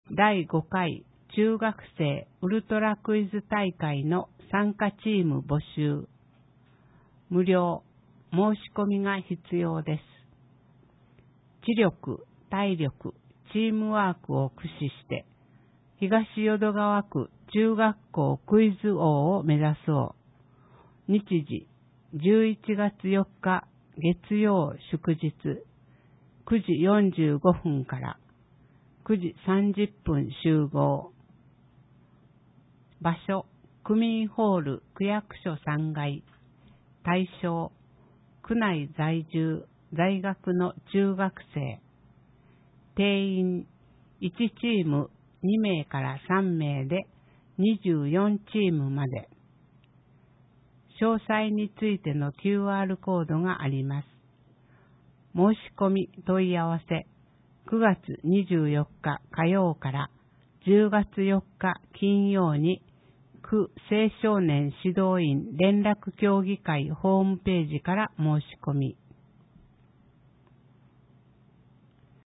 第5回中学生ウルトラクイズ大会の参加チーム募集。無料、申し込みが必要です。知力、体力、チームワークを駆使して、東淀川区中学校クイズ王を目指そう。日時、11月4日月曜祝日、9時45分から9時30分集合。場所、区民ホール区役所3階。対象、区内在住、在学の中学生。定員、1チーム2名から3名で24チームまで。詳細についての QR コードがあります。申し込み問い合わせ、9月24日火曜から10月4日金曜に、区青少年指導員連絡協議会ホームページから申し込み。